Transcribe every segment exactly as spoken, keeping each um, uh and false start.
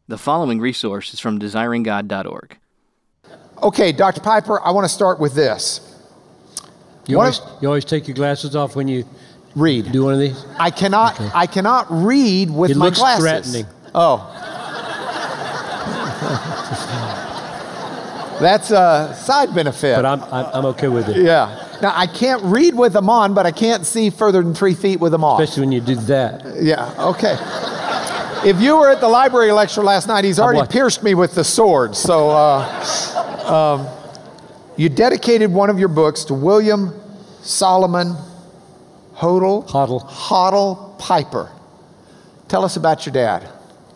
The following resource is from desiring god dot org. Okay, Doctor Piper, I want to start with this. You always, you always take your glasses off when you read. Do one of these? I cannot. Okay. I cannot read with it my looks glasses. Threatening. Oh, that's a side benefit. But I'm I'm okay with it. Yeah. Now I can't read with them on, but I can't see further than three feet with them off. Especially when you do that. Yeah. Okay. If you were at the library lecture last night, he's already pierced me with the sword. So, uh, um, you dedicated one of your books to William Solomon Hodel Hodel Hodel Piper. Tell us about your dad.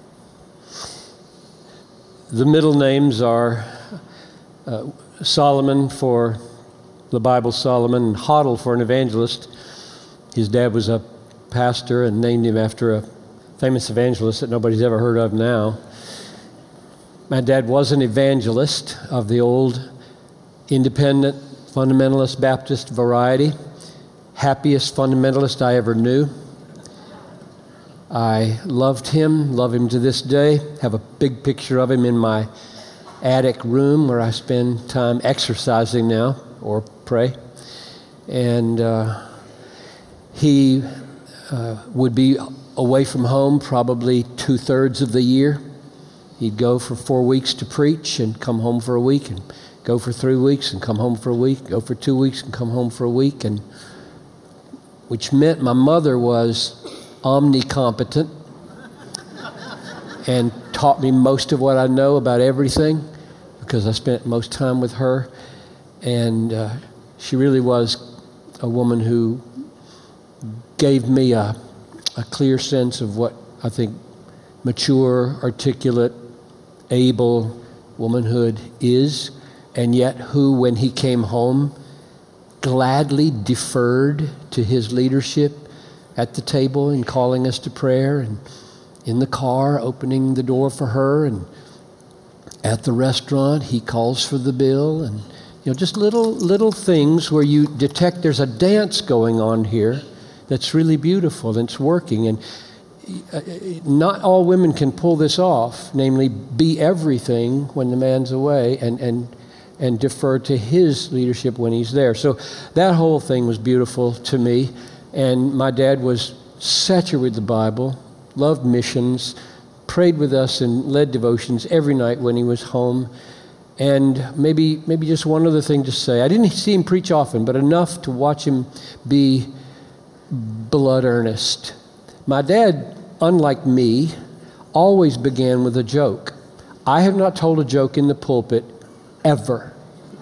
The middle names are uh, Solomon for the Bible, Solomon, and Hodel for an evangelist. His dad was a pastor and named him after a famous evangelist that nobody's ever heard of now. My dad was an evangelist of the old independent fundamentalist Baptist variety. Happiest fundamentalist I ever knew. I loved him, love him to this day. Have a big picture of him in my attic room where I spend time exercising now or pray. And uh, he uh, would be away from home probably two-thirds of the year. He'd go for four weeks to preach and come home for a week, and go for three weeks and come home for a week, go for two weeks and come home for a week, and which meant my mother was omnicompetent and taught me most of what I know about everything because I spent most time with her. And uh, she really was a woman who gave me a a clear sense of what I think mature, articulate, able womanhood is, and yet who, when he came home, gladly deferred to his leadership at the table and calling us to prayer, and in the car opening the door for her, and at the restaurant he calls for the bill, and you know, just little little things where you detect there's a dance going on here that's really beautiful and it's working. And not all women can pull this off, namely be everything when the man's away and, and, and defer to his leadership when he's there. So that whole thing was beautiful to me. And my dad was saturated with the Bible, loved missions, prayed with us and led devotions every night when he was home. And maybe maybe just one other thing to say. I didn't see him preach often, but enough to watch him be blood earnest. My dad, unlike me, always began with a joke. I have not told a joke in the pulpit ever.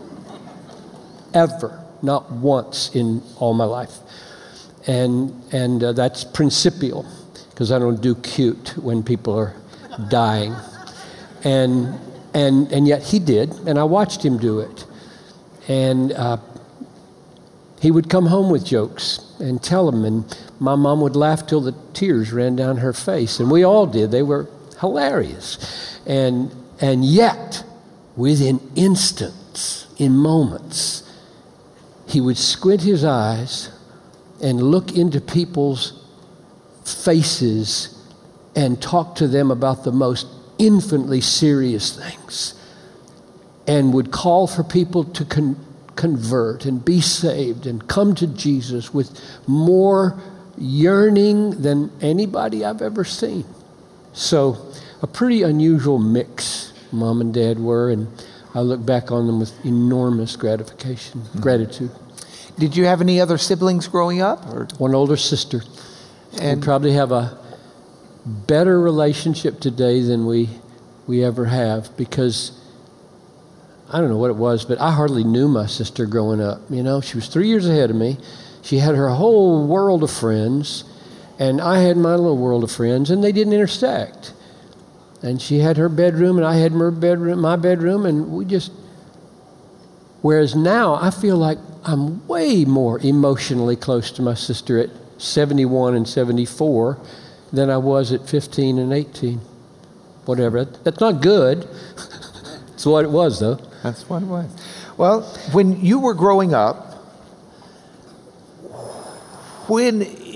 Ever. Not once in all my life. And and uh, that's principial, because I don't do cute when people are dying. And and and yet he did, and I watched him do it. And uh, he would come home with jokes and tell them, and my mom would laugh till the tears ran down her face, and we all did. They were hilarious. And and yet, within instants, in moments, he would squint his eyes and look into people's faces and talk to them about the most infinitely serious things, and would call for people to con- convert and be saved and come to Jesus with more yearning than anybody I've ever seen. So a pretty unusual mix Mom and Dad were, and I look back on them with enormous gratification, mm-hmm. gratitude. Did you have any other siblings growing up? Or? One older sister. And we probably have a better relationship today than we we ever have, because I don't know what it was, but I hardly knew my sister growing up. You know, she was three years ahead of me. She had her whole world of friends, and I had my little world of friends, and they didn't intersect. And she had her bedroom, and I had my bedroom, my bedroom, and we just. Whereas now, I feel like I'm way more emotionally close to my sister at seventy-one and seventy-four than I was at fifteen and eighteen. Whatever. That's not good. It's what it was, though. That's what it was. Well, when you were growing up, when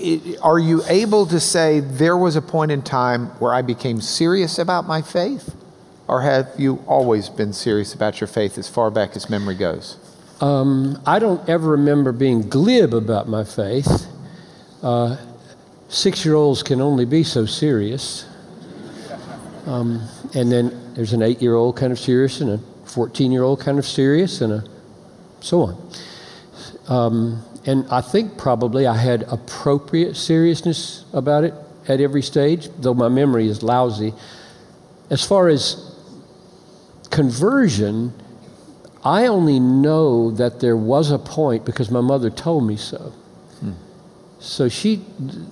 it, are you able to say there was a point in time where I became serious about my faith? Or have you always been serious about your faith as far back as memory goes? Um, I don't ever remember being glib about my faith. Uh, six-year-olds can only be so serious. Um, and then there's an eight-year-old kind of serious and a fourteen-year-old kind of serious and a so on. Um, and I think probably I had appropriate seriousness about it at every stage, though my memory is lousy. As far as conversion, I only know that there was a point because my mother told me so. Hmm. So she,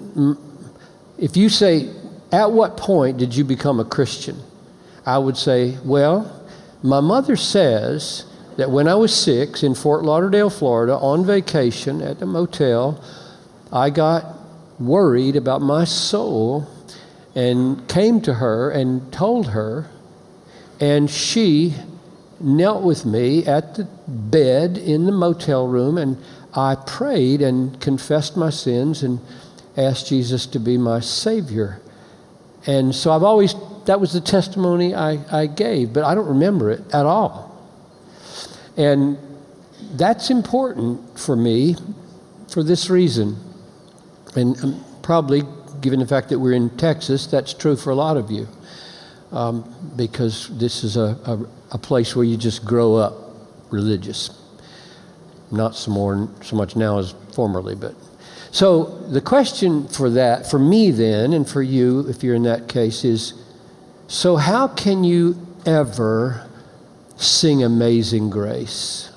if you say, at what point did you become a Christian? I would say, well, my mother says that when I was six in Fort Lauderdale, Florida, on vacation at the motel, I got worried about my soul and came to her and told her, and she knelt with me at the bed in the motel room, and I prayed and confessed my sins and asked Jesus to be my Savior. And so I've always, that was the testimony I, I gave, but I don't remember it at all. And that's important for me for this reason. And um, probably, given the fact that we're in Texas, that's true for a lot of you. Um, because this is a, a, a place where you just grow up religious. Not so more so much now as formerly, but so the question for that, for me then, and for you, if you're in that case, is, so how can you ever sing Amazing Grace?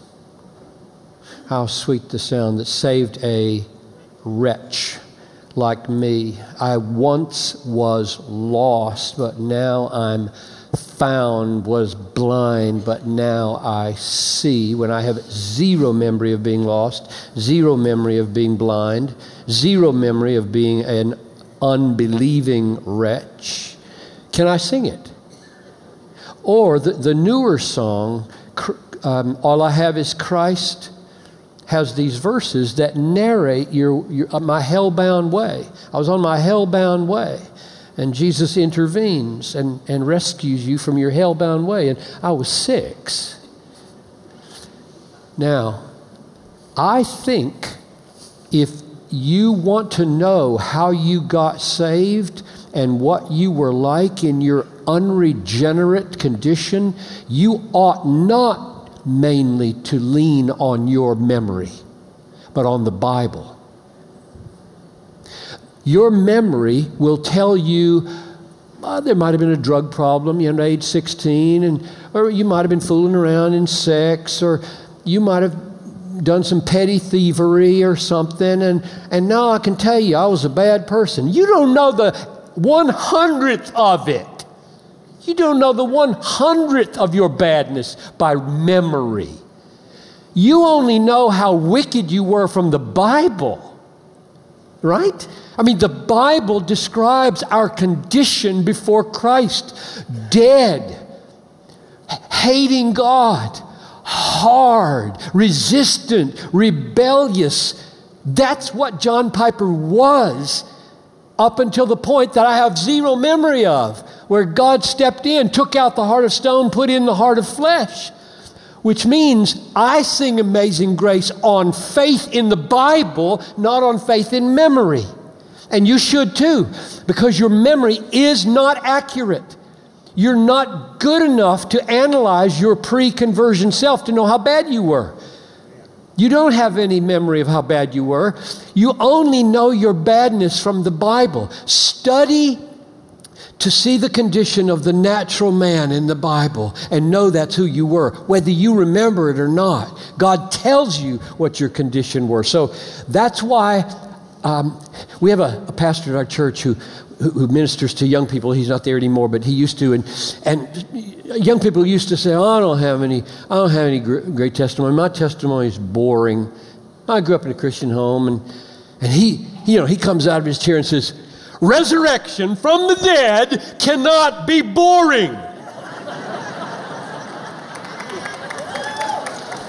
How sweet the sound that saved a wretch like me. I once was lost, but now I'm found, was blind, but now I see. When I have zero memory of being lost, zero memory of being blind, zero memory of being an unbelieving wretch, can I sing it? Or the, the newer song, um, All I Have Is Christ, has these verses that narrate your, your uh, my hell-bound way. I was on my hell-bound way, and Jesus intervenes and, and rescues you from your hell-bound way, and I was six. Now, I think if you want to know how you got saved and what you were like in your unregenerate condition, you ought not mainly to lean on your memory, but on the Bible. Your memory will tell you, oh, there might have been a drug problem, you know, age sixteen, and or you might have been fooling around in sex, or you might have done some petty thievery or something, and, and now I can tell you I was a bad person. You don't know the one hundredth of it. You don't know the one hundredth of your badness by memory. You only know how wicked you were from the Bible, right? I mean, the Bible describes our condition before Christ. Dead, hating God, hard, resistant, rebellious. That's what John Piper was, up until the point that I have zero memory of, where God stepped in, took out the heart of stone, put in the heart of flesh, which means I sing Amazing Grace on faith in the Bible, not on faith in memory. And you should too, because your memory is not accurate. You're not good enough to analyze your pre-conversion self to know how bad you were. You don't have any memory of how bad you were. You only know your badness from the Bible. Study to see the condition of the natural man in the Bible and know that's who you were, whether you remember it or not. God tells you what your condition were. So that's why um, we have a, a pastor at our church who, who who ministers to young people. He's not there anymore, but he used to. And and young people used to say, oh, I don't have any, I don't have any great testimony. My testimony is boring. I grew up in a Christian home, and and he, you know, he comes out of his chair and says, resurrection from the dead cannot be boring.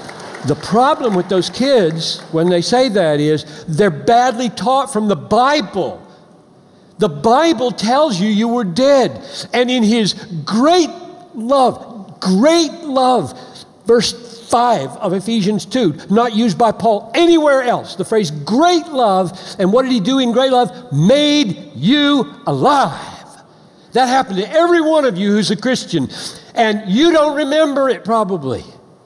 The problem with those kids, when they say that, is they're badly taught from the Bible. The Bible tells you you were dead. And in his great love, great love, verse five of Ephesians two, not used by Paul anywhere else, the phrase great love, and what did he do in great love? Made you alive. That happened to every one of you who's a Christian, and you don't remember it probably.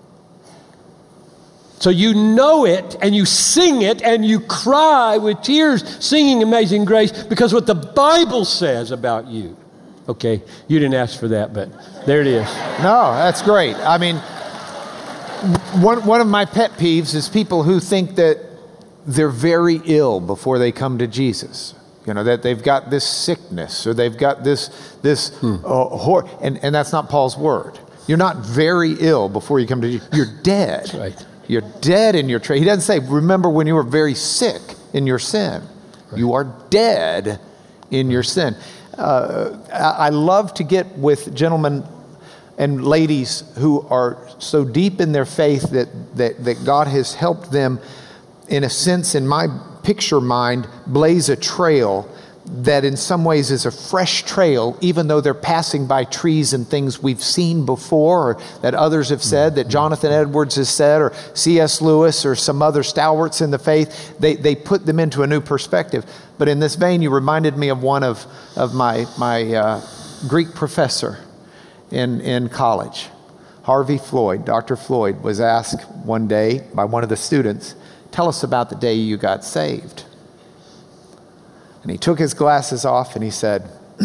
So you know it, and you sing it, and you cry with tears singing Amazing Grace because what the Bible says about you. Okay, you didn't ask for that, but there it is. No, that's great. I mean, one, one of my pet peeves is people who think that they're very ill before they come to Jesus. You know, that they've got this sickness or they've got this, this hmm. uh, hor- and, and that's not Paul's word. You're not very ill before you come to Jesus. You're dead. That's right. You're dead in your trade. He doesn't say, remember when you were very sick in your sin. Right. You are dead in your sin. Uh, I love to get with gentlemen and ladies who are so deep in their faith that, that, that God has helped them, in a sense, in my picture mind, blaze a trail that in some ways is a fresh trail, even though they're passing by trees and things we've seen before, or that others have said, that Jonathan Edwards has said, or C S Lewis, or some other stalwarts in the faith. They they put them into a new perspective. But in this vein, you reminded me of one of, of my, my uh, Greek professor in, in college. Harvey Floyd, Doctor Floyd, was asked one day by one of the students, tell us about the day you got saved. And he took his glasses off and he said,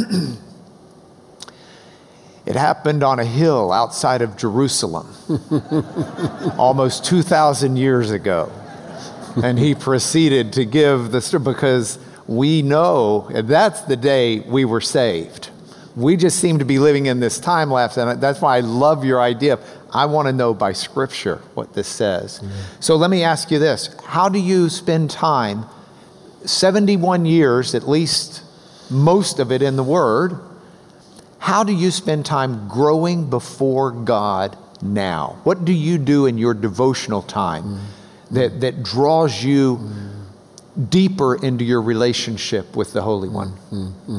it happened on a hill outside of Jerusalem almost two thousand years ago. And he proceeded to give the story because we know that's the day we were saved. We just seem to be living in this time lapse, and that's why I love your idea. I want to know by Scripture what this says. Mm-hmm. So let me ask you this. How do you spend time, seventy-one years, at least most of it in the Word, how do you spend time growing before God now? What do you do in your devotional time mm-hmm. that, that draws you mm-hmm. deeper into your relationship with the Holy One? Mm-hmm.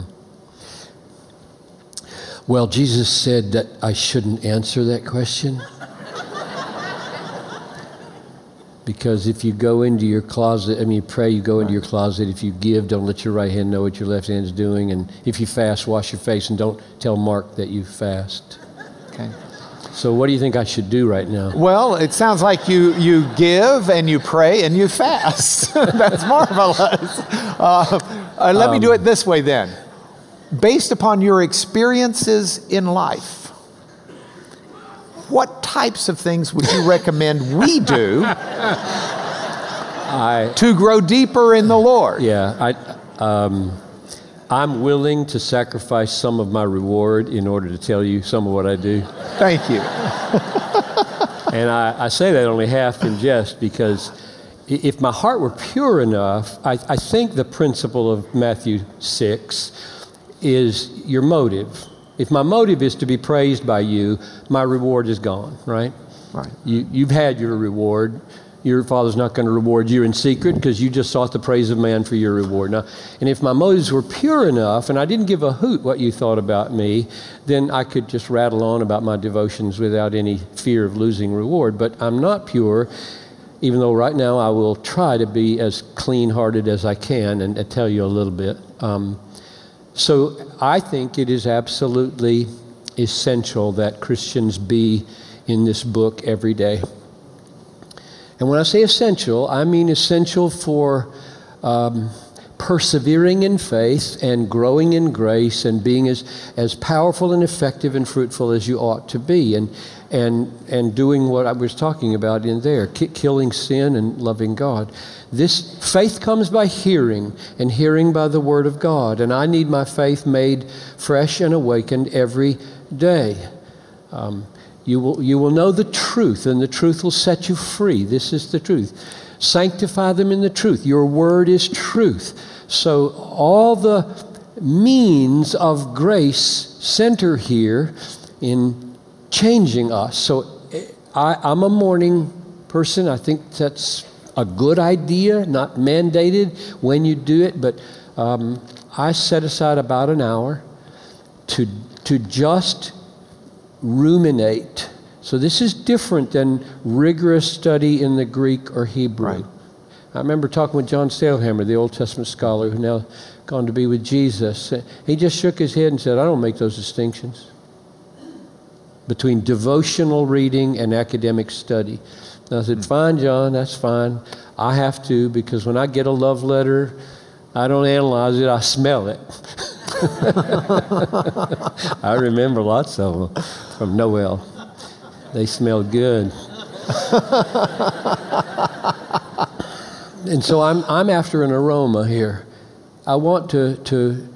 Well, Jesus said that I shouldn't answer that question. Because if you go into your closet, I mean, you pray, you go into your closet. If you give, don't let your right hand know what your left hand is doing. And if you fast, wash your face and don't tell Mark that you fast. Okay. So what do you think I should do right now? Well, it sounds like you, you give and you pray and you fast. That's marvelous. Uh, uh, let um, me do it this way then. Based upon your experiences in life, what types of things would you recommend we do I, to grow deeper in the Lord? Yeah, I, um, I'm willing to sacrifice some of my reward in order to tell you some of what I do. Thank you. And I, I say that only half in jest because if my heart were pure enough, I, I think the principle of Matthew six is your motive. If my motive is to be praised by you, my reward is gone, right? Right. You, you've had your reward. Your Father's not going to reward you in secret because you just sought the praise of man for your reward. Now, and if my motives were pure enough and I didn't give a hoot what you thought about me, then I could just rattle on about my devotions without any fear of losing reward. But I'm not pure, even though right now I will try to be as clean-hearted as I can and, and tell you a little bit. Um, So I think it is absolutely essential that Christians be in this book every day. And when I say essential, I mean essential for um, persevering in faith and growing in grace and being as, as powerful and effective and fruitful as you ought to be, and and and doing what I was talking about in there, ki- killing sin and loving God. This faith comes by hearing, and hearing by the Word of God. And I need my faith made fresh and awakened every day. Um, you will you will know the truth, and the truth will set you free. This is the truth. Sanctify them in the truth. Your word is truth. So all the means of grace center here in changing us. So I, I'm a morning person. I think that's a good idea, not mandated when you do it, but um, I set aside about an hour to to just ruminate. So this is different than rigorous study in the Greek or Hebrew. Right. I remember talking with John Stalehammer, the Old Testament scholar who now gone to be with Jesus. He just shook his head and said, I don't make those distinctions between devotional reading and academic study. And I said, fine, John, that's fine. I have to, because when I get a love letter, I don't analyze it, I smell it. I remember lots of them from Noel. They smell good. And so I'm I'm after an aroma here. I want to to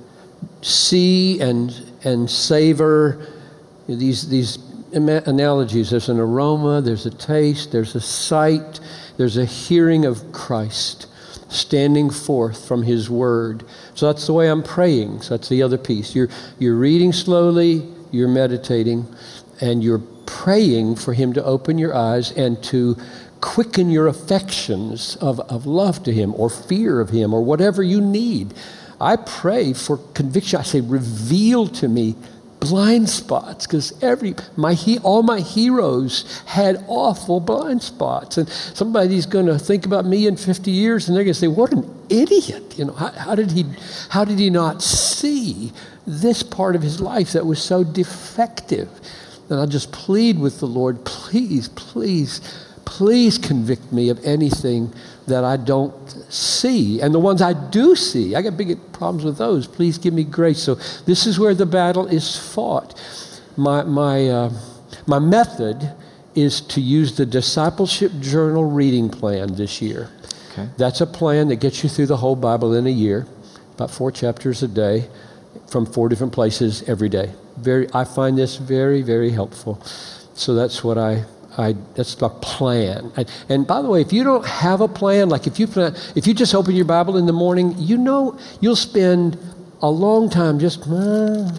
see and and savor these these analogies. There's an aroma, there's a taste, there's a sight, there's a hearing of Christ standing forth from His Word. So that's the way I'm praying. So that's the other piece. You're you're reading slowly, you're meditating, and you're praying for Him to open your eyes and to quicken your affections of, of love to Him or fear of Him or whatever you need. I pray for conviction. I say, reveal to me blind spots, because every my he, all my heroes had awful blind spots, and somebody's going to think about me in fifty years, and they're going to say, "What an idiot! You know, how, how did he, how did he not see this part of his life that was so defective?" And I'll just plead with the Lord, please, please, please convict me of anything that I don't see. And the ones I do see, I got big problems with those. Please give me grace. So this is where the battle is fought. My, my, uh, my method is to use the Discipleship Journal reading plan this year. Okay. That's a plan that gets you through the whole Bible in a year, about four chapters a day from four different places every day. Very, I find this very, very helpful. So that's what I, I that's my plan. I, and by the way, if you don't have a plan, like if you plan, if you just open your Bible in the morning, you know you'll spend a long time just, uh,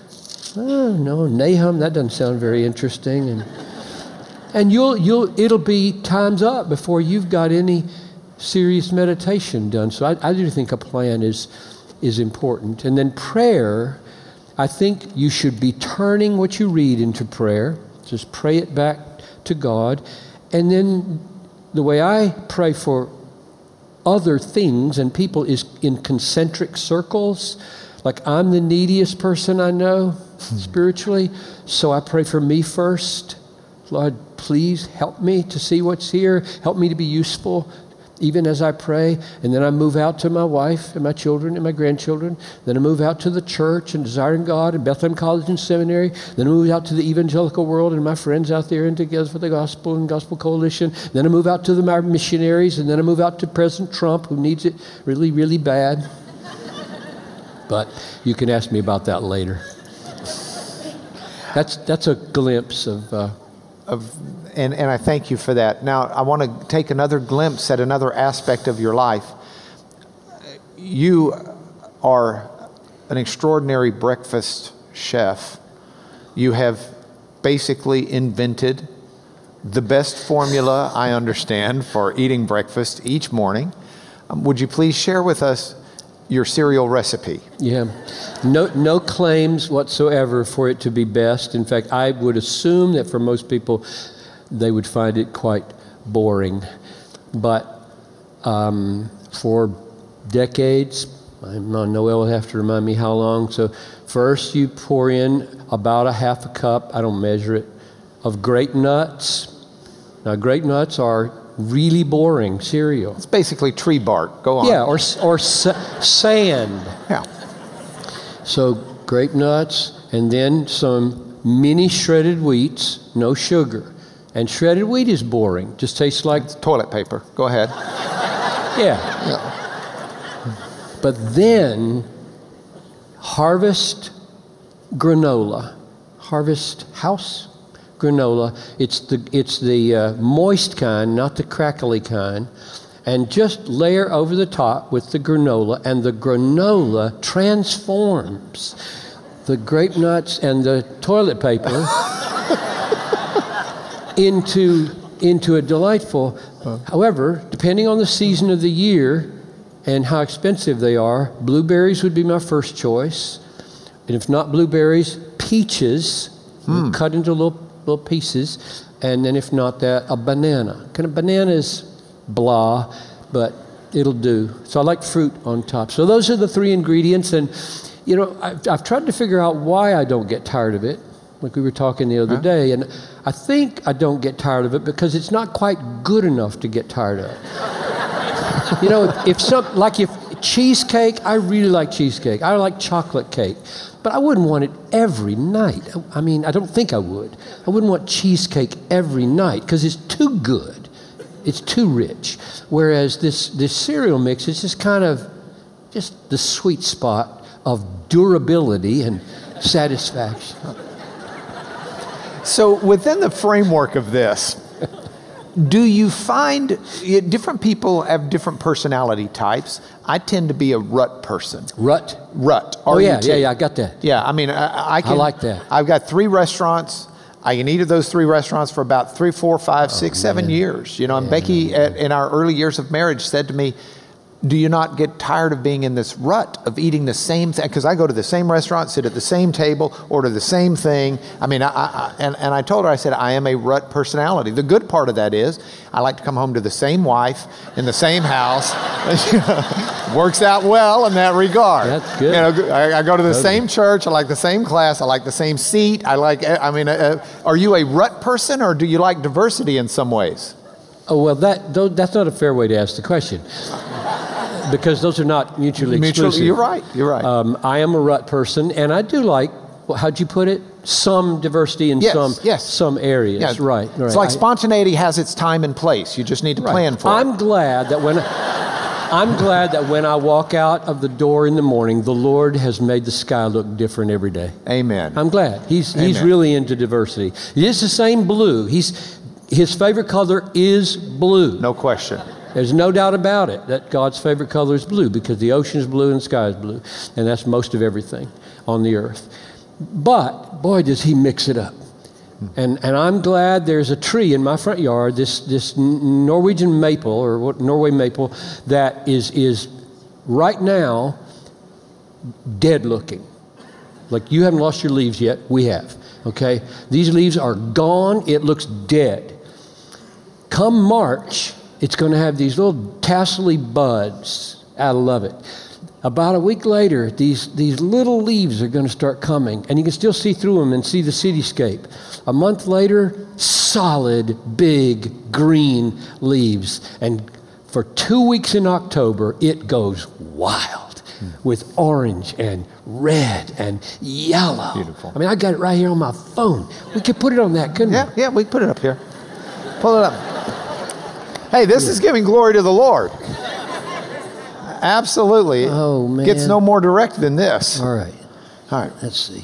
uh, no, Nahum, that doesn't sound very interesting, and and you'll you'll it'll be time's up before you've got any serious meditation done. So I, I do think a plan is is important. And then prayer, I think you should be turning what you read into prayer. Just pray it back to God. And then the way I pray for other things and people is in concentric circles. Like I'm the neediest person I know mm-hmm. spiritually, so I pray for me first. Lord, please help me to see what's here. Help me to be useful even as I pray. And then I move out to my wife and my children and my grandchildren. Then I move out to the church and Desiring God and Bethlehem College and Seminary. Then I move out to the evangelical world and my friends out there in Together for the Gospel and Gospel Coalition. Then I move out to the my missionaries. And then I move out to President Trump, who needs it really, really bad. But you can ask me about that later. That's that's a glimpse of... Uh, of And, and I thank you for that. Now, I want to take another glimpse at another aspect of your life. You are an extraordinary breakfast chef. You have basically invented the best formula I understand for eating breakfast each morning. Um, would you please share with us your cereal recipe? Yeah. No, no claims whatsoever for it to be best. In fact, I would assume that for most people, they would find it quite boring. But um, for decades, I know Noel will have to remind me how long. So first you pour in about a half a cup, I don't measure it, of grape nuts. Now grape nuts are really boring cereal. It's basically tree bark. Go on. Yeah, or, or sa- sand. Yeah. So grape nuts, and then some mini shredded wheats, no sugar. And shredded wheat is boring. Just tastes like... It's toilet paper. Go ahead. Yeah. yeah. But then, Harvest granola. Harvest House granola. It's the, it's the uh, moist kind, not the crackly kind. And just layer over the top with the granola, and the granola transforms the grape nuts and the toilet paper into into a delightful. However, depending on the season of the year and how expensive they are, blueberries would be my first choice. And if not blueberries, peaches, hmm. cut into little little pieces. And then if not that, a banana. Kind of banana is blah, but it'll do. So I like fruit on top. So those are the three ingredients. And, you know, I've, I've tried to figure out why I don't get tired of it, like we were talking the other huh? day. And I think I don't get tired of it because it's not quite good enough to get tired of. You know, if, if some, like if cheesecake, I really like cheesecake. I like chocolate cake. But I wouldn't want it every night. I mean, I don't think I would. I wouldn't want cheesecake every night because it's too good. It's too rich. Whereas this, this cereal mix is just kind of just the sweet spot of durability and satisfaction. So within the framework of this, do you find different people have different personality types? I tend to be a rut person. Rut? Rut. Oh, yeah, yeah, yeah, I got that. Yeah, I mean, I, I can. I like that. I've got three restaurants. I can eat at those three restaurants for about three, four, five, oh, six, man. seven years. You know, and yeah, Becky, at, in our early years of marriage, said to me, do you not get tired of being in this rut of eating the same thing? Because I go to the same restaurant, sit at the same table, order the same thing. I mean, I, I, and, and I told her, I said, I am a rut personality. The good part of that is I like to come home to the same wife in the same house. Works out well in that regard. That's good. You know, I, I go to the Totally. same church. I like the same class. I like the same seat. I like, I mean, uh, are you a rut person or do you like diversity in some ways? Oh, well, that that's not a fair way to ask the question. Because those are not mutually exclusive. Mutually, you're right. You're right. Um, I am a rut person, and I do like, well, how'd you put it? Some diversity in yes, some yes. some areas. Yeah. Right, right. It's like I, spontaneity has its time and place. You just need to right. plan for I'm it. glad that when I'm glad that when I walk out of the door in the morning, the Lord has made the sky look different every day. Amen. I'm glad. He's Amen. He's really into diversity. It is the same blue. He's his favorite color is blue. No question. There's no doubt about it that God's favorite color is blue because the ocean is blue and the sky is blue. And that's most of everything on the earth. But, boy, does he mix it up. And and I'm glad there's a tree in my front yard, this this Norwegian maple, or what Norway maple, that is is right now dead looking. Like you haven't lost your leaves yet, we have. Okay? These leaves are gone, it looks dead. Come March, it's going to have these little tassely buds. I love it. About a week later, these, these little leaves are going to start coming, and you can still see through them and see the cityscape. A month later, solid, big, green leaves. And for two weeks in October, it goes wild mm. with orange and red and yellow. Beautiful. I mean, I got it right here on my phone. We could put it on that, couldn't yeah, we? Yeah, we can put it up here. Pull it up. Hey, this is giving glory to the Lord. Absolutely. Oh, man. Gets no more direct than this. All right. All right. Let's see.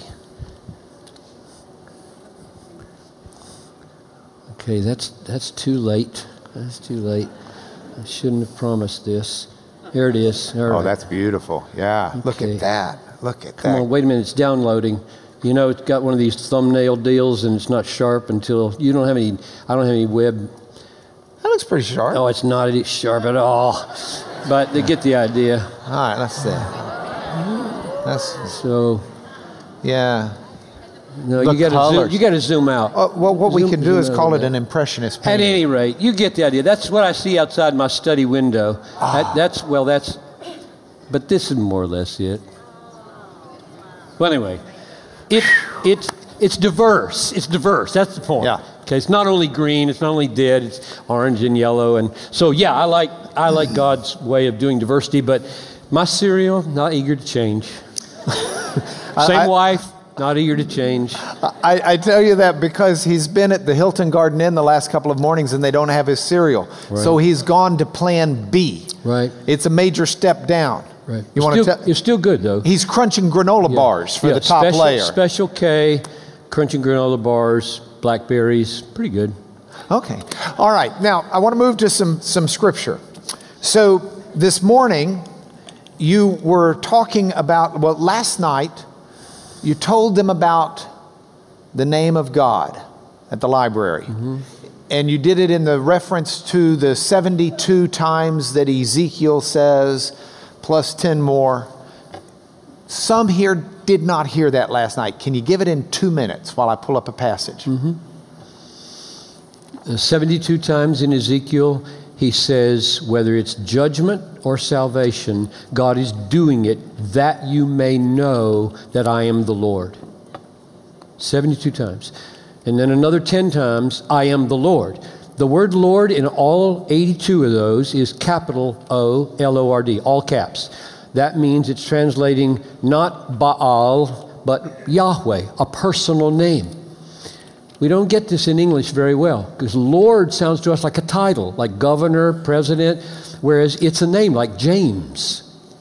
Okay, that's that's too late. That's too late. I shouldn't have promised this. Here it is. All right. Oh, that's beautiful. Yeah. Okay. Look at that. Look at Come that. on, wait a minute. It's downloading. You know, it's got one of these thumbnail deals, and it's not sharp until you don't have any. I don't have any web. That looks pretty sharp. Oh, it's not sharp at all. But they get the idea. All right, let's see. That's so. Yeah. No, the you got to zoom, you got to zoom out. Uh, well, what zoom, we can do is call it man. an impressionist painting. At any rate, you get the idea. That's what I see outside my study window. Ah. That, that's well, that's. But this is more or less it. Well, anyway, it it's it's diverse. It's diverse. That's the point. Yeah. Okay, it's not only green, it's not only dead, it's orange and yellow, and so yeah, I like I like God's way of doing diversity, but my cereal, not eager to change. Same I, wife, not eager to change. I, I tell you that because he's been at the Hilton Garden Inn the last couple of mornings and they don't have his cereal, right. So he's gone to Plan B. Right. It's a major step down. Right. You want to tell? It's still good though. He's crunching granola yeah. bars for yeah. the top special, layer. Special K, crunching granola bars. Blackberries, pretty good. Okay. All right. Now, I want to move to some, some scripture. So this morning, you were talking about, well, last night, you told them about the name of God at the library. Mm-hmm. and you did it in the reference to the seventy-two times that Ezekiel says, plus ten more. Some here did not hear that last night. Can you give it in two minutes while I pull up a passage? Mm-hmm. Uh, seventy-two times in Ezekiel, he says, whether it's judgment or salvation, God is doing it that you may know that I am the Lord. seventy-two times. And then another ten times, I am the Lord. The word Lord in all eighty-two of those is capital O L O R D, all caps. That means it's translating not Baal, but Yahweh, a personal name. We don't get this in English very well because Lord sounds to us like a title, like governor, president, whereas it's a name like James.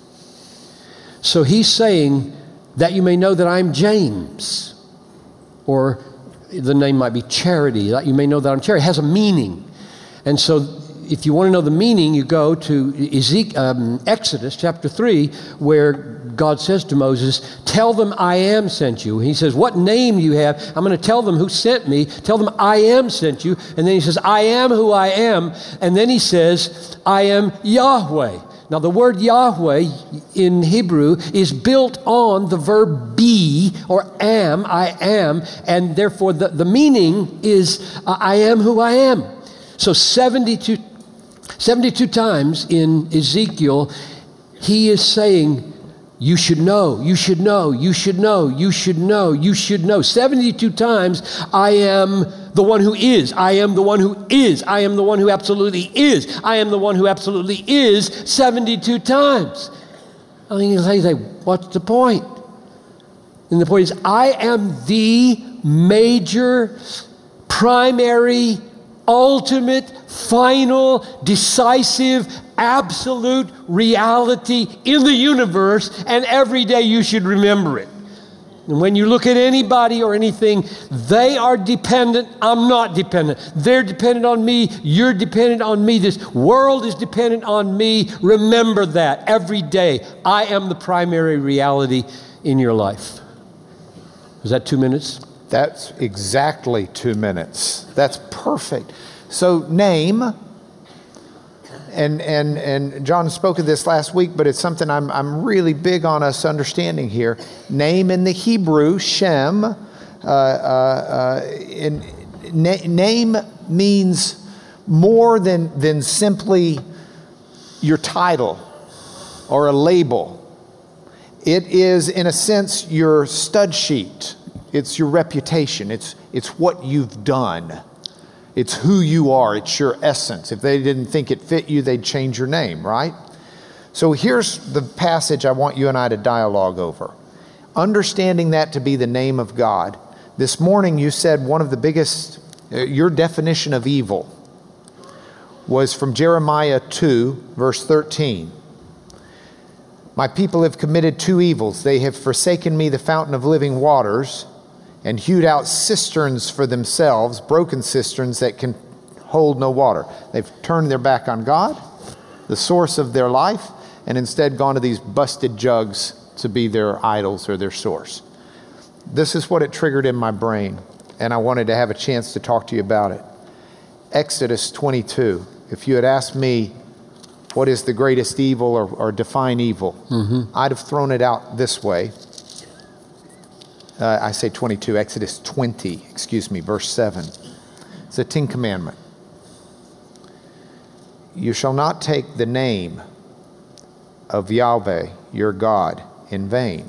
So he's saying that you may know that I'm James. Or the name might be Charity, that you may know that I'm Charity. It has a meaning. And so if you want to know the meaning, you go to Ezekiel, um, Exodus chapter three, where God says to Moses, tell them I am sent you. He says, what name do you have? I'm going to tell them who sent me. Tell them I am sent you. And then he says, I am who I am. And then he says, I am Yahweh. Now the word Yahweh in Hebrew is built on the verb be or am, I am. And therefore the, the meaning is uh, I am who I am. So seventy-two, seventy-two times in Ezekiel, he is saying, you should know, you should know, you should know, you should know, you should know. seventy-two times, I am the one who is, I am the one who is, I am the one who absolutely is, I am the one who absolutely is, seventy-two times. I mean, you say, what's the point? And the point is, I am the major, primary, ultimate, final, decisive, absolute reality in the universe, and every day you should remember it. And when you look at anybody or anything, they are dependent. I'm not dependent. They're dependent on me. You're dependent on me. This world is dependent on me. Remember that every day. I am the primary reality in your life. Was that two minutes? That's exactly two minutes. That's perfect. So name, and and and John spoke of this last week, but it's something I'm I'm really big on us understanding here. Name in the Hebrew, Shem, uh, uh, uh, in, na- name means more than than simply your title or a label. It is, in a sense, your stud sheet. It's your reputation. It's it's what you've done. It's who you are. It's your essence. If they didn't think it fit you, they'd change your name, right? So here's the passage I want you and I to dialogue over. Understanding that to be the name of God. This morning you said one of the biggest, uh, your definition of evil was from Jeremiah two, verse thirteen. My people have committed two evils. They have forsaken me, the fountain of living waters, and hewed out cisterns for themselves, broken cisterns that can hold no water. They've turned their back on God, the source of their life, and instead gone to these busted jugs to be their idols or their source. This is what it triggered in my brain, and I wanted to have a chance to talk to you about it. Exodus twenty-two. If you had asked me, what is the greatest evil, or, or define evil, mm-hmm. I'd have thrown it out this way. Uh, I say twenty-two, Exodus twenty, excuse me, verse seven. It's the Ten Commandment. You shall not take the name of Yahweh, your God, in vain.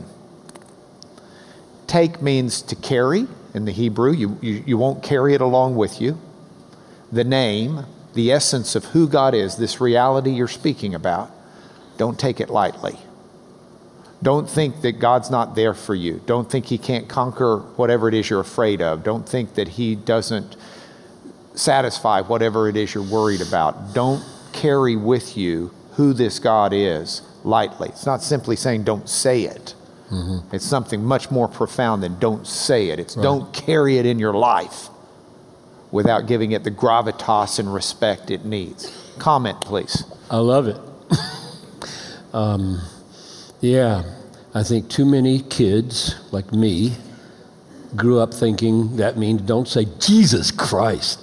Take means to carry in the Hebrew. You, you, you won't carry it along with you. The name, the essence of who God is, this reality you're speaking about, don't take it lightly. Don't think that God's not there for you. Don't think he can't conquer whatever it is you're afraid of. Don't think that he doesn't satisfy whatever it is you're worried about. Don't carry with you who this God is lightly. It's not simply saying don't say it. Mm-hmm. It's something much more profound than don't say it. It's right. Don't carry it in your life without giving it the gravitas and respect it needs. Comment, please. I love it. um, yeah, I think too many kids like me grew up thinking that means don't say Jesus Christ.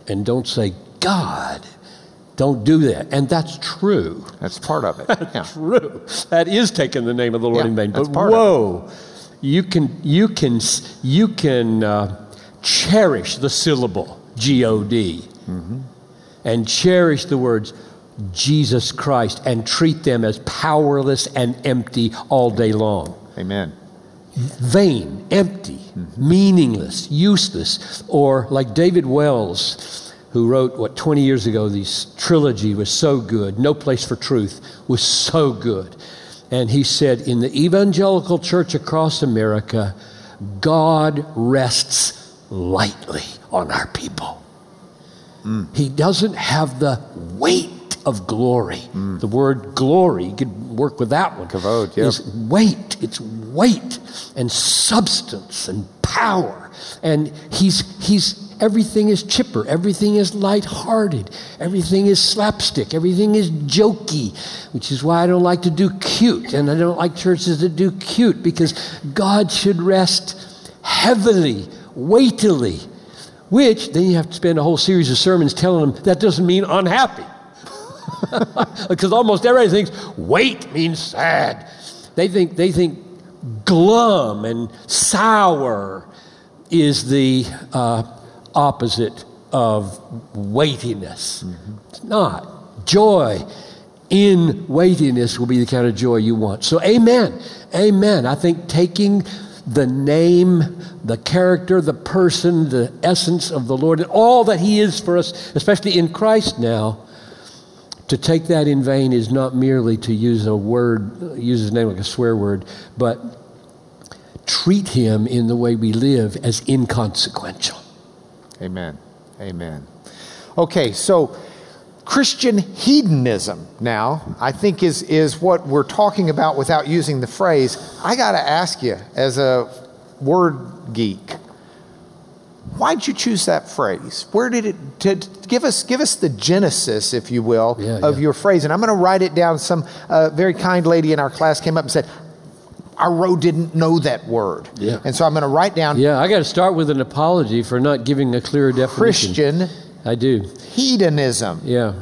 and don't say, God, don't do that. And that's true. That's part of it. Yeah. True. That is taking the name of the Lord Yeah, in vain. that's But part of whoa, you can you can you can uh, cherish the syllable G O D mm-hmm. and cherish the words Jesus Christ and treat them as powerless and empty all day long. Amen. Vain, empty, mm-hmm. meaningless, useless, or like David Wells, who wrote, what, twenty years ago, this trilogy was so good, No Place for Truth was so good. And he said, in the evangelical church across America, God rests lightly on our people. Mm. He doesn't have the weight of glory. Mm. The word glory, you could work with that one. Kavod, yep. Is weight. It's weight and substance and power. And he's he's everything is chipper. Everything is lighthearted. Everything is slapstick. Everything is jokey, which is why I don't like to do cute. And I don't like churches that do cute, because God should rest heavily, weightily, which then you have to spend a whole series of sermons telling them that doesn't mean unhappy. Because almost everybody thinks weight means sad. They think they think glum and sour is the uh, opposite of weightiness. Mm-hmm. It's not. Joy in weightiness will be the kind of joy you want. So amen. Amen. I think taking the name, the character, the person, the essence of the Lord, and all that he is for us, especially in Christ now, to take that in vain is not merely to use a word, use his name like a swear word, but treat him in the way we live as inconsequential. Amen. Amen. Okay, so Christian hedonism now, I think, is, is what we're talking about without using the phrase. I got to ask you, as a word geek, why'd you choose that phrase? Where did it, to, to give us give us the genesis, if you will, yeah, of yeah. your phrase? And I'm going to write it down. Some uh, very kind lady in our class came up and said, our row didn't know that word. Yeah. And so I'm going to write down. Yeah, I got to start with an apology for not giving a clearer definition. Christian I do. hedonism. Yeah.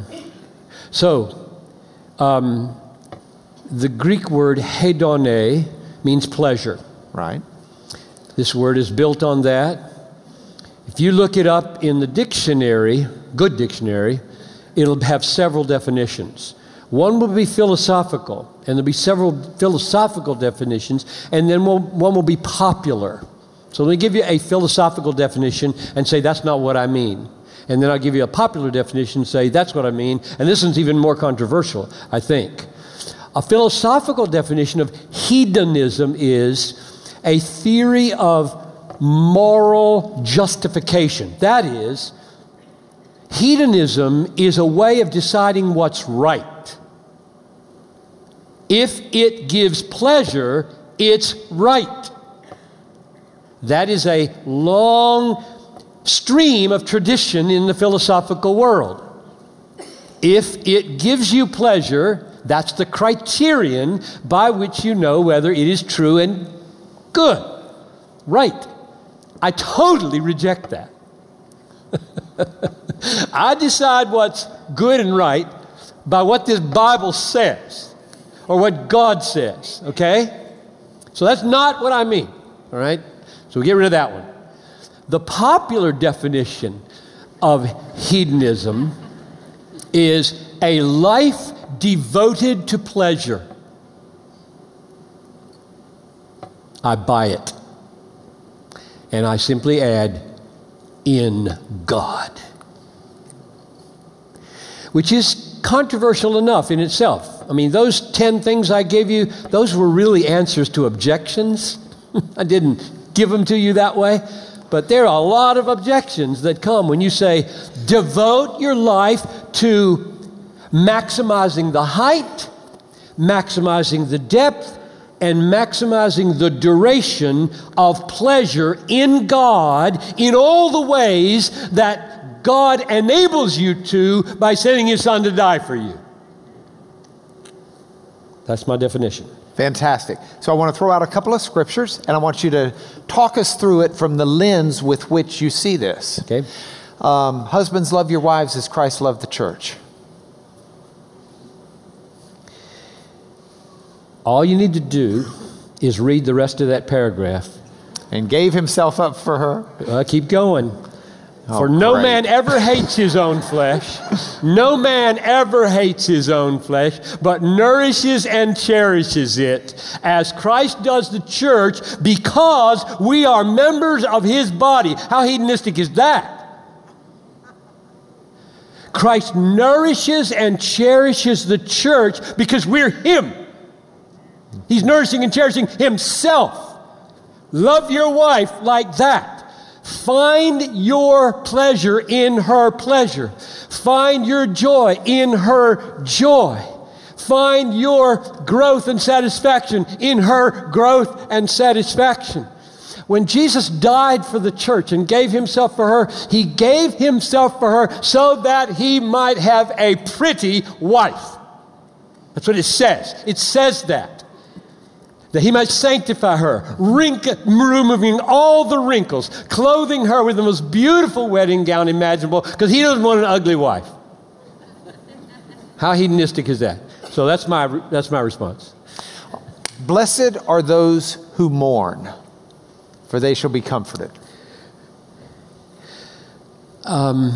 So, um, the Greek word hedone means pleasure. Right. This word is built on that. If you look it up in the dictionary, good dictionary, it'll have several definitions. One will be philosophical, and there'll be several philosophical definitions, and then one, one will be popular. So let me give you a philosophical definition and say that's not what I mean. And then I'll give you a popular definition and say that's what I mean. And this one's even more controversial, I think. A philosophical definition of hedonism is a theory of moral justification. That is, hedonism is a way of deciding what's right. If it gives pleasure, it's right. That is a long stream of tradition in the philosophical world. If it gives you pleasure, that's the criterion by which you know whether it is true and good, right. I totally reject that. I decide what's good and right by what this Bible says or what God says, okay? So that's not what I mean, all right? So we get rid of that one. The popular definition of hedonism is a life devoted to pleasure. I buy it. And I simply add, in God. Which is controversial enough in itself. I mean, those ten things I gave you, those were really answers to objections. I didn't give them to you that way. But there are a lot of objections that come when you say, devote your life to maximizing the height, maximizing the depth, and maximizing the duration of pleasure in God in all the ways that God enables you to by sending His Son to die for you. That's my definition. Fantastic. So I want to throw out a couple of scriptures, and I want you to talk us through it from the lens with which you see this. Okay. Um, husbands, love your wives as Christ loved the church. All you need to do is read the rest of that paragraph. And gave himself up for her. Uh, keep going. Oh, for no great. man ever hates his own flesh. No man ever hates his own flesh, but nourishes and cherishes it, as Christ does the church, because we are members of his body. How hedonistic is that? Christ nourishes and cherishes the church because we're him. He's nourishing and cherishing himself. Love your wife like that. Find your pleasure in her pleasure. Find your joy in her joy. Find your growth and satisfaction in her growth and satisfaction. When Jesus died for the church and gave himself for her, he gave himself for her so that he might have a pretty wife. That's what it says. It says that. That he might sanctify her, wrinkle, removing all the wrinkles, clothing her with the most beautiful wedding gown imaginable, because he doesn't want an ugly wife. How hedonistic is that? So that's my, that's my response. Blessed are those who mourn, for they shall be comforted. Um,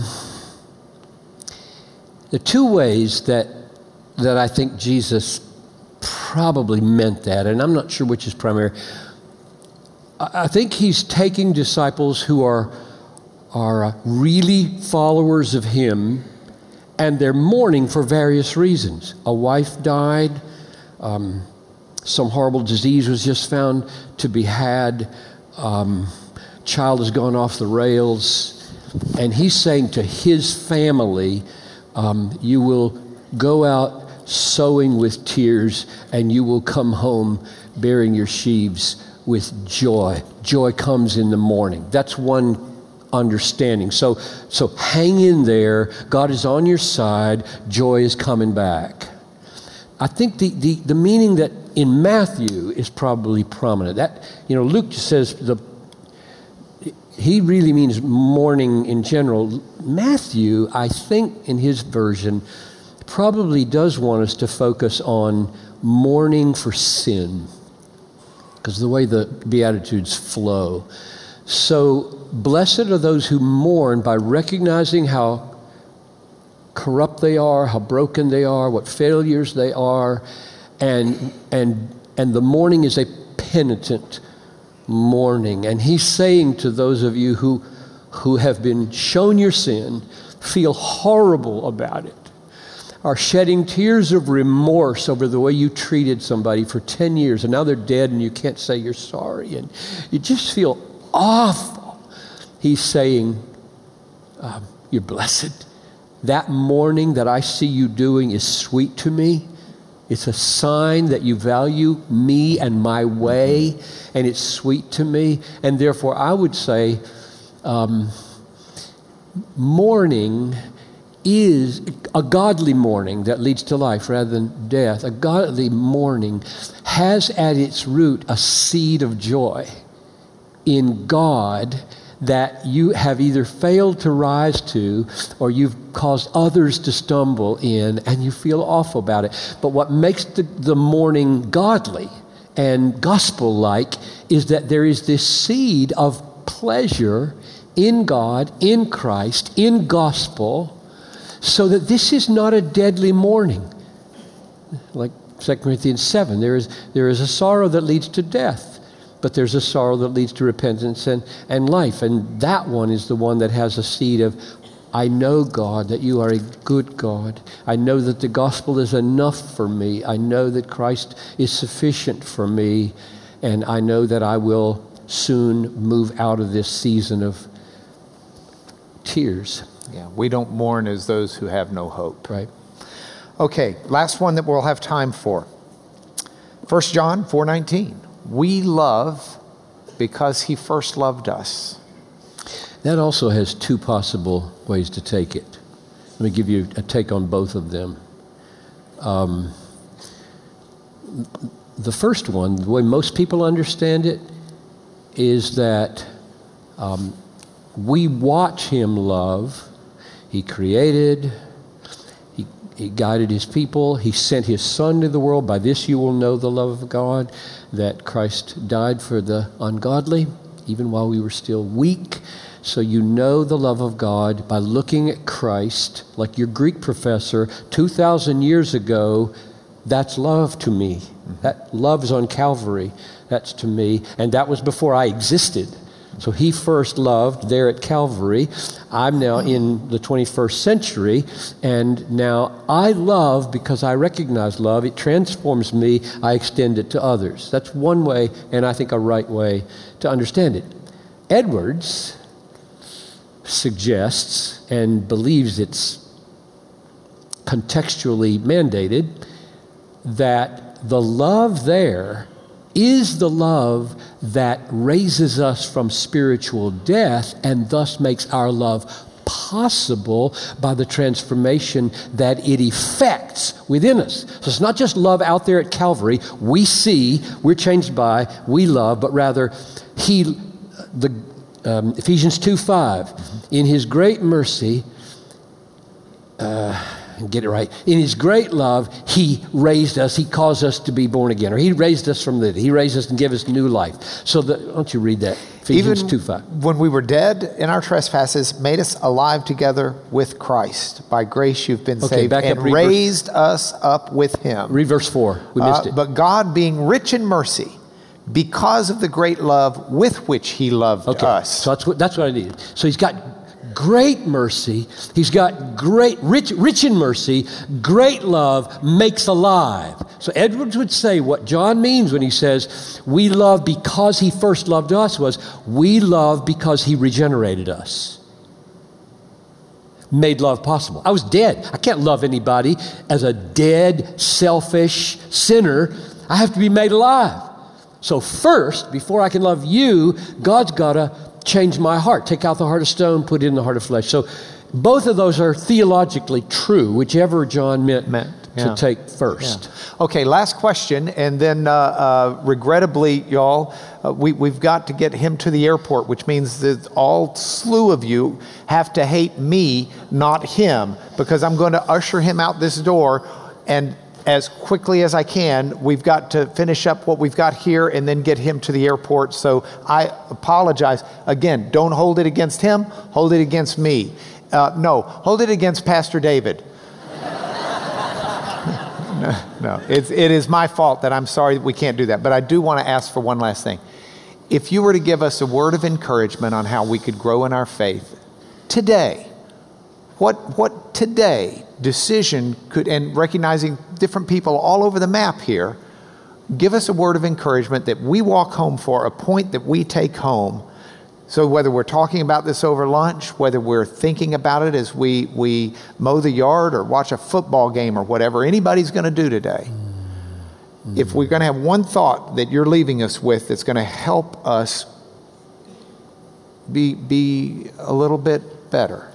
the two ways that that I think Jesus probably meant that, and I'm not sure which is primary. I think he's taking disciples who are, are really followers of him, and they're mourning for various reasons. A wife died, um, some horrible disease was just found to be had, um, child has gone off the rails, and he's saying to his family, um, you will go out sowing with tears, and you will come home bearing your sheaves with joy. Joy comes in the morning. That's one understanding. So, so hang in there. God is on your side. Joy is coming back. I think the, the, the meaning that in Matthew is probably prominent. That, you know, Luke just says the he really means mourning in general. Matthew, I think in his version, probably does want us to focus on mourning for sin, because the way the Beatitudes flow. So, blessed are those who mourn by recognizing how corrupt they are, how broken they are, what failures they are, and and and the mourning is a penitent mourning. And he's saying to those of you who who have been shown your sin, feel horrible about it, are shedding tears of remorse over the way you treated somebody for ten years, and now they're dead and you can't say you're sorry, and you just feel awful. He's saying, um, you're blessed. That mourning that I see you doing is sweet to me. It's a sign that you value me and my way, and it's sweet to me. And therefore, I would say um, mourning is a godly mourning that leads to life rather than death. A godly mourning has at its root a seed of joy in God that you have either failed to rise to or you've caused others to stumble in, and you feel awful about it. But what makes the, the mourning godly and gospel-like is that there is this seed of pleasure in God, in Christ, in gospel, so that this is not a deadly mourning. Like Second Corinthians seven, there is, there is a sorrow that leads to death, but there's a sorrow that leads to repentance and, and life. And that one is the one that has a seed of, I know, God, that you are a good God. I know that the gospel is enough for me. I know that Christ is sufficient for me. And I know that I will soon move out of this season of tears. Yeah, we don't mourn as those who have no hope. Right. Okay, last one that we'll have time for. First John four nineteen. We love because he first loved us. That also has two possible ways to take it. Let me give you a take on both of them. Um, the first one, the way most people understand it, is that um, we watch him love. He created, he, he guided his people, he sent his son to the world. By this you will know the love of God, that Christ died for the ungodly, even while we were still weak. So you know the love of God by looking at Christ, like your Greek professor two thousand years ago. That's love to me. Mm-hmm. That love's on Calvary. That's to me. And that was before I existed. So he first loved there at Calvary. I'm now in the twenty-first century, and now I love because I recognize love. It transforms me. I extend it to others. That's one way, and I think a right way to understand it. Edwards suggests and believes it's contextually mandated that the love there is the love that raises us from spiritual death and thus makes our love possible by the transformation that it effects within us. So it's not just love out there at Calvary. We see, we're changed by, we love, but rather he, the um, Ephesians two five, in his great mercy, uh, get it right. In his great love, he raised us. He caused us to be born again. Or he raised us from the dead. He raised us and gave us new life. So the, why don't you read that? Ephesians two five. When we were dead in our trespasses, made us alive together with Christ. By grace you've been Okay, saved back up, and read verse- raised us up with him. Read verse four. We missed Uh, it. But God, being rich in mercy, because of the great love with which he loved Okay, us. so that's what, that's what I needed. So he's got great mercy. He's got great, rich, rich in mercy. Great love makes alive. So Edwards would say what John means when he says we love because he first loved us was we love because he regenerated us. Made love possible. I was dead. I can't love anybody as a dead, selfish sinner. I have to be made alive. So first, before I can love you, God's got to change my heart. Take out the heart of stone, put in the heart of flesh. So both of those are theologically true, whichever John meant, meant yeah. to take first. Yeah. Okay, last question, and then uh, uh, regrettably, y'all, uh, we, we've got to get him to the airport, which means that all slew of you have to hate me, not him, because I'm going to usher him out this door, and as quickly as I can, we've got to finish up what we've got here and then get him to the airport. So I apologize. Again, don't hold it against him, hold it against me. Uh, no, hold it against Pastor David. no, no. It's, it is my fault that I'm sorry that we can't do that. But I do want to ask for one last thing. If you were to give us a word of encouragement on how we could grow in our faith today, what what today decision could, and recognizing different people all over the map here, give us a word of encouragement that we walk home for, a point that we take home. So whether we're talking about this over lunch, whether we're thinking about it as we, we mow the yard or watch a football game or whatever anybody's going to do today, mm-hmm. if we're going to have one thought that you're leaving us with that's going to help us be, be a little bit better,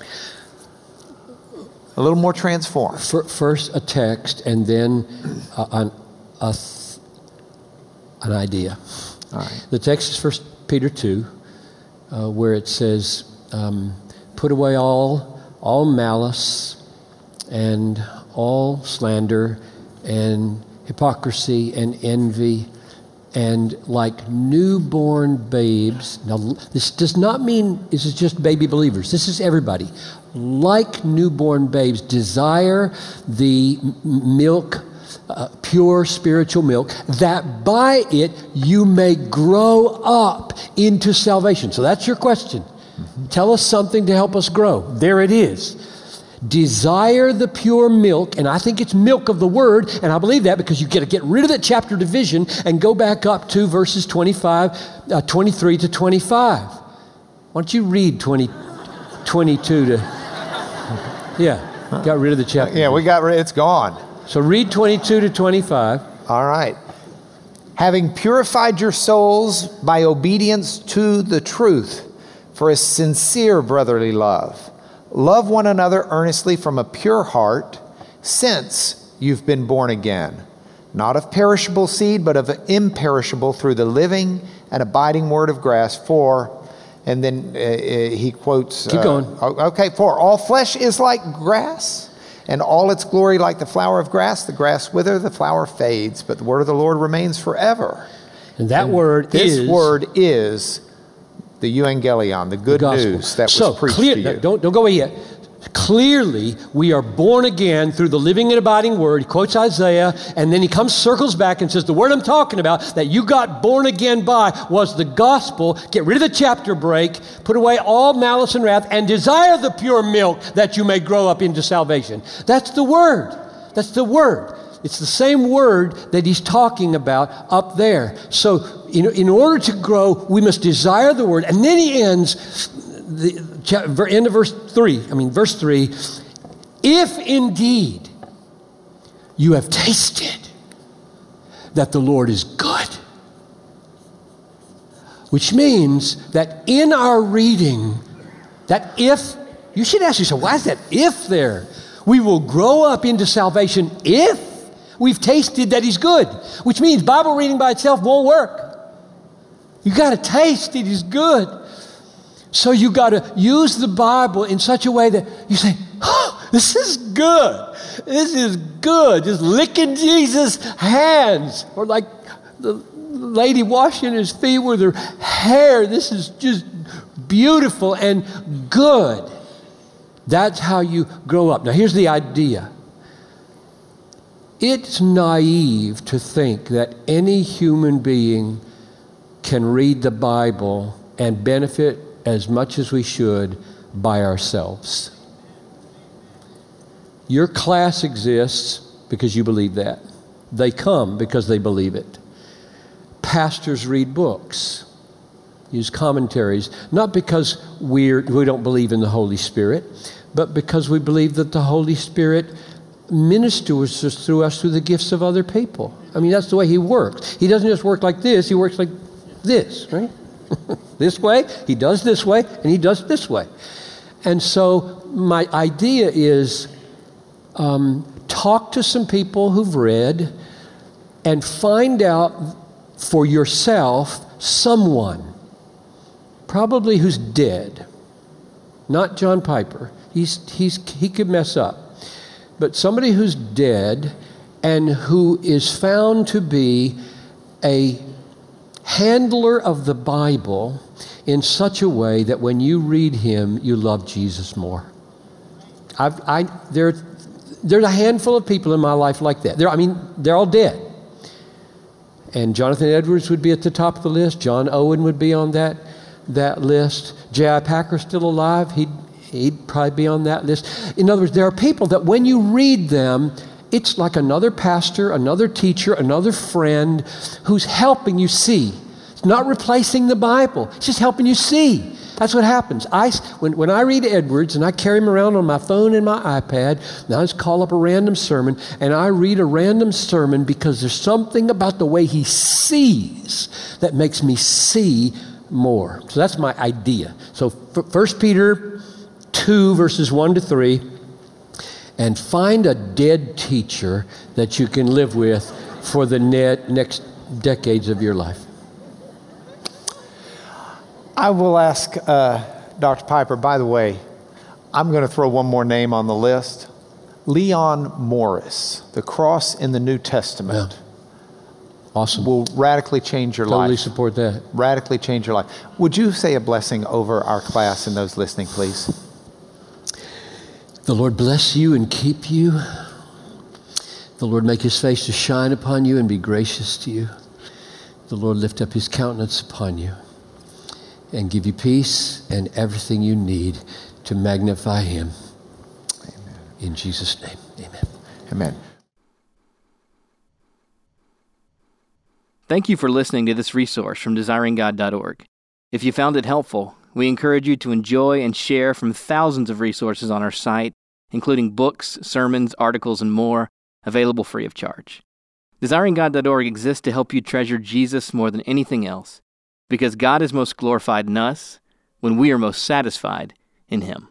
a little more transformed. First a text and then a, an, a th- an idea. All right. The text is First Peter two, uh, where it says, um, put away all, all malice and all slander and hypocrisy and envy, and like newborn babes. Now, this does not mean this is just baby believers. This is everybody. Like newborn babes, desire the milk, uh, pure spiritual milk, that by it you may grow up into salvation. So that's your question. Mm-hmm. Tell us something to help us grow. There it is. Desire the pure milk, and I think it's milk of the word, and I believe that because you get to get rid of that chapter division and go back up to verses twenty-five, uh, twenty-three to twenty-five. Why don't you read twenty, twenty-two to, yeah, got rid of the chapter. Yeah, we got rid, it's gone. So read twenty-two to twenty-five. All right. Having purified your souls by obedience to the truth for a sincere brotherly love, love one another earnestly from a pure heart, since you've been born again, not of perishable seed, but of imperishable, through the living and abiding word of grace. For And then uh, he quotes... Keep uh, going. Okay, for all flesh is like grass, and all its glory like the flower of grass. The grass withers, the flower fades, but the word of the Lord remains forever. And that and word this is... This word is the evangelion, the good the news that was so, preached clear, to you. Don't, don't go away yet. Clearly, we are born again through the living and abiding word. He quotes Isaiah, and then he comes, circles back and says, the word I'm talking about that you got born again by was the gospel. Get rid of the chapter break, put away all malice and wrath, and desire the pure milk that you may grow up into salvation. That's the word. That's the word. It's the same word that he's talking about up there. So in, in order to grow, we must desire the word. And then he ends... The end of verse three, I mean, verse three, if indeed you have tasted that the Lord is good, which means that in our reading, that if, you should ask yourself, why is that if there? We will grow up into salvation if we've tasted that he's good, which means Bible reading by itself won't work. You got to taste that he's good. So you got to use the Bible in such a way that you say, oh, this is good. This is good. Just licking Jesus' hands. Or like the lady washing his feet with her hair. This is just beautiful and good. That's how you grow up. Now here's the idea. It's naive to think that any human being can read the Bible and benefit as much as we should by ourselves. Your class exists because you believe that. They come because they believe it. Pastors read books, use commentaries, not because we're, we don't believe in the Holy Spirit, but because we believe that the Holy Spirit ministers through us through the gifts of other people. I mean, that's the way he works. He doesn't just work like this, he works like this, right? This way, he does this way, and he does this way. And so my idea is um, talk to some people who've read and find out for yourself someone, probably who's dead, not John Piper. He's, he's, he could mess up. But somebody who's dead and who is found to be a handler of the Bible in such a way that when you read him, you love Jesus more. I've, I, there, there's a handful of people in my life like that. They're, I mean, they're all dead. And Jonathan Edwards would be at the top of the list. John Owen would be on that, that list. J I Packer's still alive. He'd, he'd probably be on that list. In other words, there are people that when you read them, it's like another pastor, another teacher, another friend who's helping you see. It's not replacing the Bible. It's just helping you see. That's what happens. I, when, when I read Edwards and I carry him around on my phone and my iPad, and I just call up a random sermon, and I read a random sermon because there's something about the way he sees that makes me see more. So that's my idea. So First Peter two, verses one to three, and find a dead teacher that you can live with for the net, next decades of your life. I will ask uh, Doctor Piper, by the way, I'm going to throw one more name on the list. Leon Morris, The Cross in the New Testament. Yeah. Awesome. Will radically change your totally life. Totally support that. Radically change your life. Would you say a blessing over our class and those listening, please? The Lord bless you and keep you. The Lord make his face to shine upon you and be gracious to you. The Lord lift up his countenance upon you and give you peace and everything you need to magnify him. Amen. In Jesus' name, amen. Amen. Thank you for listening to this resource from desiring god dot org. If you found it helpful, we encourage you to enjoy and share from thousands of resources on our site, including books, sermons, articles, and more, available free of charge. desiring god dot org exists to help you treasure Jesus more than anything else, because God is most glorified in us when we are most satisfied in him.